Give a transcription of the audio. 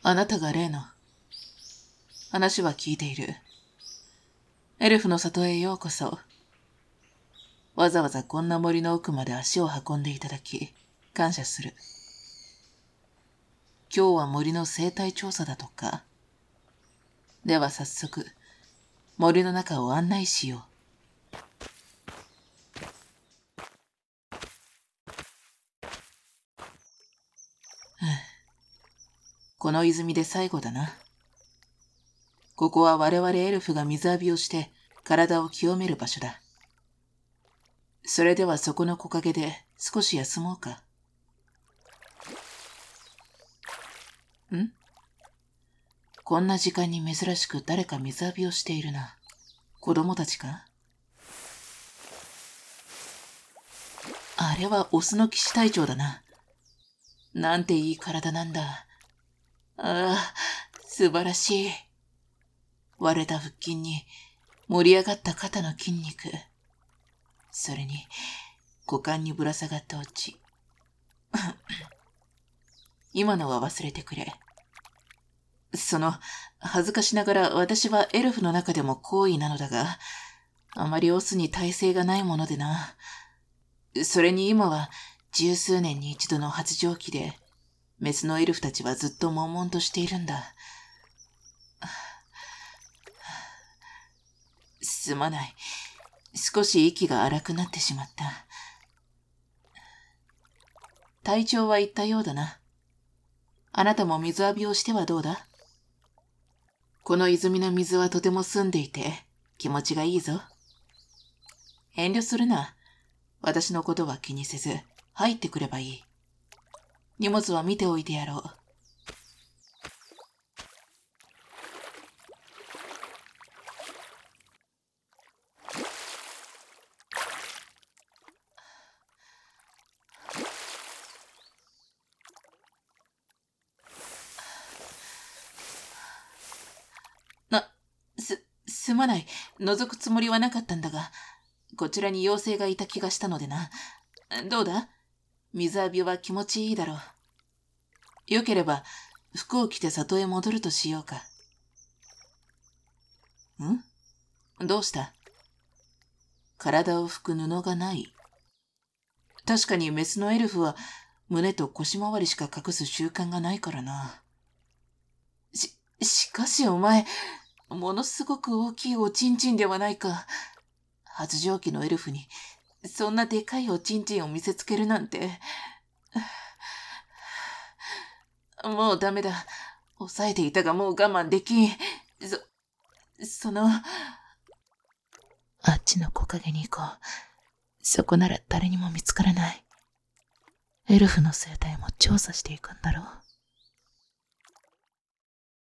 あなたが例の。話は聞いている。エルフの里へようこそ。わざわざこんな森の奥まで足を運んでいただき、感謝する。今日は森の生態調査だとか。では早速、森の中を案内しよう。この泉で最後だな。ここは我々エルフが水浴びをして体を清める場所だ。それではそこの木陰で少し休もうか。こんな時間に珍しく誰か水浴びをしているな。子供たちか？あれはオスの騎士隊長だな。なんていい体なんだ。ああ、素晴らしい。割れた腹筋に盛り上がった肩の筋肉。それに股間にぶら下がったオチ。今のは忘れてくれ。恥ずかしながら私はエルフの中でも高位なのだが、あまりオスに耐性がないものでな。それに今は十数年に一度の発情期で、メスのエルフたちはずっと悶々としているんだ。すまない。少し息が荒くなってしまった。体調は言ったようだな。あなたも水浴びをしてはどうだ？この泉の水はとても澄んでいて気持ちがいいぞ。遠慮するな。私のことは気にせず入ってくればいい。荷物は見ておいてやろう。すまない。覗くつもりはなかったんだが、こちらに妖精がいた気がしたのでな。どうだ？水浴びは気持ちいいだろう。よければ、服を着て里へ戻るとしようか。どうした？体を拭く布がない。確かにメスのエルフは胸と腰回りしか隠す習慣がないからな。しかしお前、ものすごく大きいおちんちんではないか。発情期のエルフに、そんなでかいおちんちんを見せつけるなんて。もうダメだ。抑えていたがもう我慢できん。あっちの木陰に行こう。そこなら誰にも見つからない。エルフの生態も調査していくんだろう。